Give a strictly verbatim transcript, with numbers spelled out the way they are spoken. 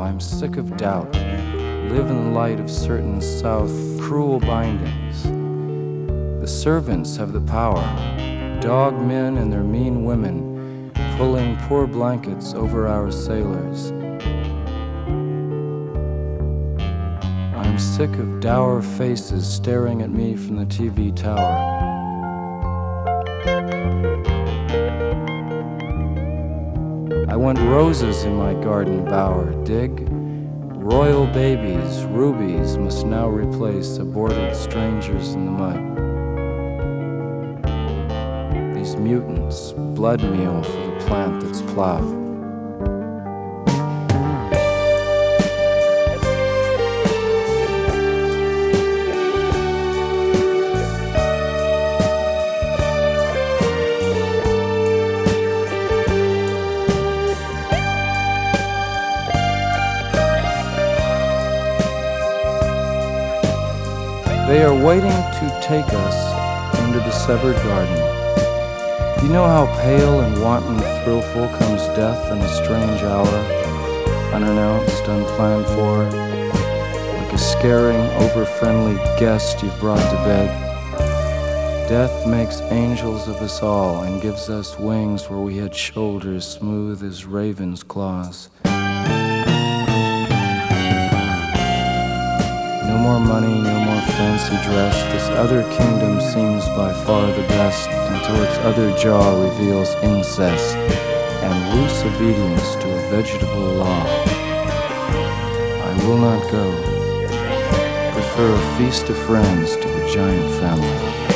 I'm sick of doubt. Live in the light of certain south cruel bindings. The servants have the power, dog men and their mean women, pulling poor blankets over our sailors. I'm sick of dour faces staring at me from the T V tower. I want roses in my garden bower, dig? Royal babies, rubies must now replace aborted strangers in the mud. These mutants, blood meal for the plant that's plowed. They are waiting to take us into the severed garden. You know how pale and wanton thrillful comes death in a strange hour, unannounced, unplanned for, like a scaring, over-friendly guest you've brought to bed. Death makes angels of us all and gives us wings where we had shoulders smooth as ravens' claws. No more money, no more fancy dress. This other kingdom seems by far the best until its other jaw reveals incest and loose obedience to a vegetable law. I will not go. Prefer a feast of friends to a giant family.